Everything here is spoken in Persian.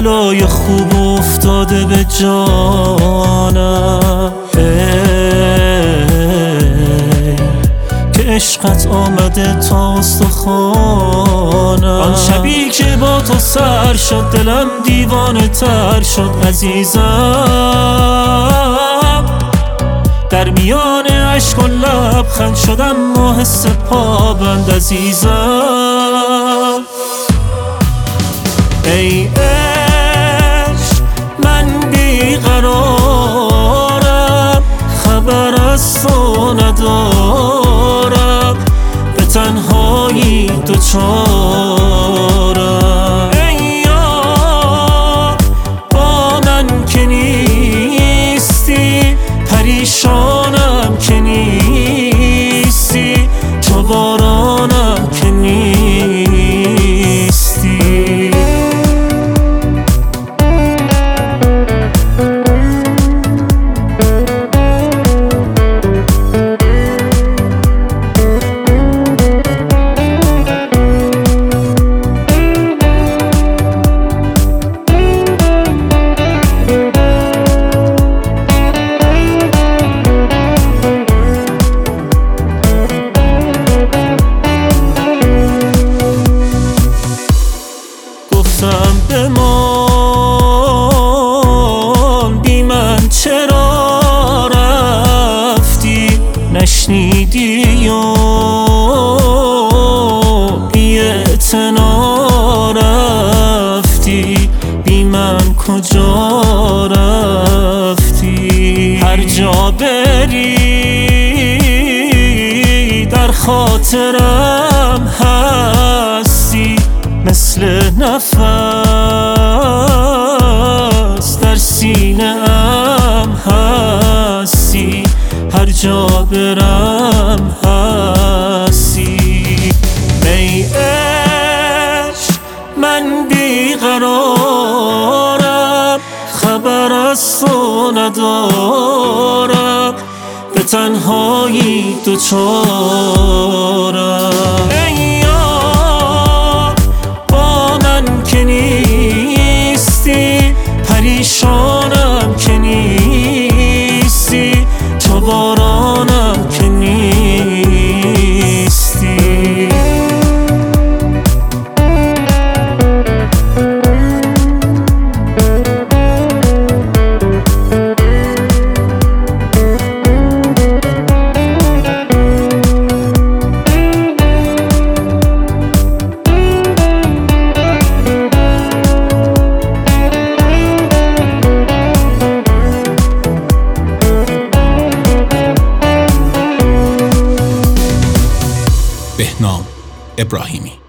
بلای خوب افتاده به جانم، که عشقت آمده تا استخوانم. آن شبی که با تو سر شد دلم دیوانه تر شد عزیزم، در میان عشق و لبخند شدم محس پابند عزیزم. ای عشق من بیقرارم، خبر از تو ندارم، به تنهایی دوچارم. ای یار با من که نیستی، پریشانم که نیستی، تو بارانم که نیستی. بمان بی من چرا رفتی، نشنیدی و بی اعتنا رفتی، بی من کجا رفتی. هر جا بری در خاطرم هستی، مثل نفس در سینه ام هستی، هر جا برم هستی. ای عشق من بیقرارم، خبر از تو ندارم، به تنهایی دوچارم. ای یار با من که نیستی، پریشانم که نیستی، تو بارانم که نیستی. بهنام ابراهیمی.